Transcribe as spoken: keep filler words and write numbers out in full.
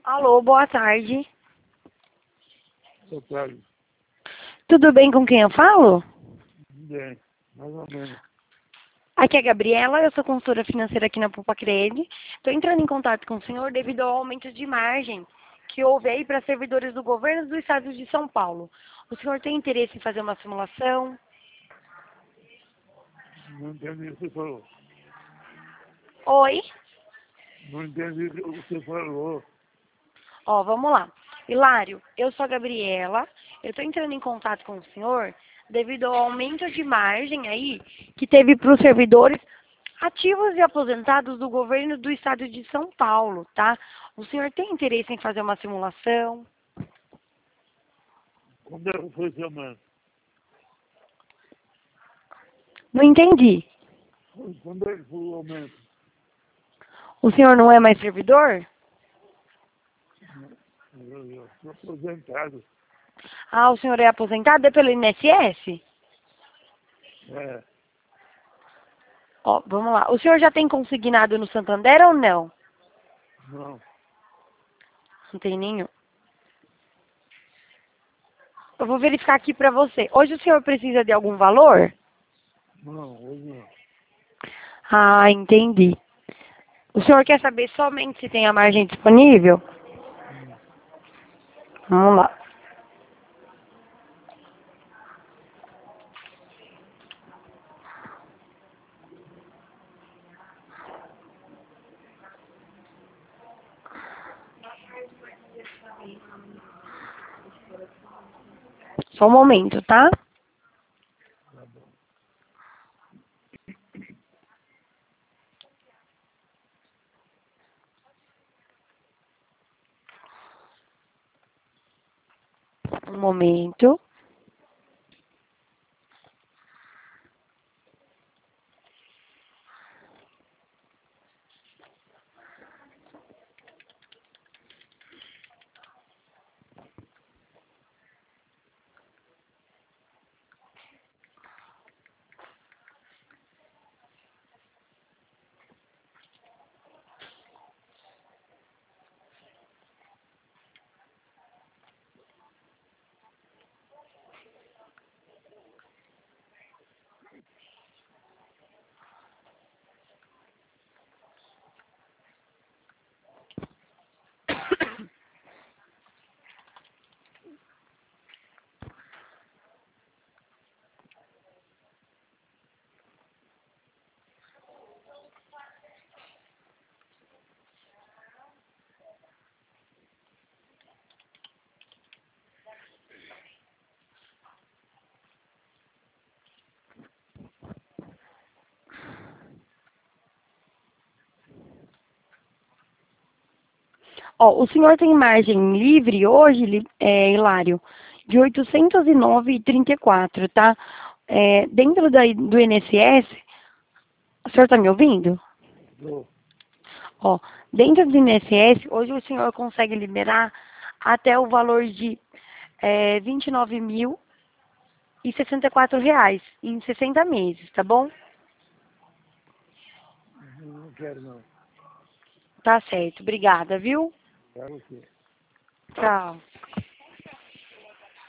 Alô, boa tarde. Boa tarde. Tudo bem com quem eu falo? Bem, mais ou menos. Aqui é a Gabriela, eu sou consultora financeira aqui na Poupa Cred. Estou entrando em contato com o senhor devido ao aumento de margem que houve aí para servidores do governo do estado de São Paulo. O senhor tem interesse em fazer uma simulação? Não entendi o que você falou. Oi? Não entendi o que você falou. Ó, vamos lá. Hilário, eu sou a Gabriela, eu estou entrando em contato com o senhor devido ao aumento de margem aí que teve para os servidores ativos e aposentados do governo do estado de São Paulo, tá? O senhor tem interesse em fazer uma simulação? Quando é que foi esse aumento? Não entendi. Quando é que foi o aumento? O senhor não é mais servidor? Eu eu sou aposentado. Ah, o senhor é aposentado? É pelo I N S S? É, Ó, vamos lá. O senhor já tem consignado no Santander ou não? não, Não tem nenhum. Eu vou verificar aqui para você. Hoje o senhor precisa de algum valor? não, hoje não. Ah, entendi. O senhor quer saber somente se tem a margem disponível? Hum. Vamos lá. Só um momento, tá? Tá bom. Um momento. Ó, o senhor tem margem livre hoje, Li- é, Hilário, de oitocentos e nove vírgula trinta e quatro, tá? É, dentro da, do I N S S, o senhor está me ouvindo? Tô. Ó, dentro do I N S S, hoje o senhor consegue liberar até o valor de é, vinte e nove mil e sessenta e quatro reais em sessenta meses, tá bom? Não, não quero não. Tá certo, obrigada, viu? Para você. Tchau.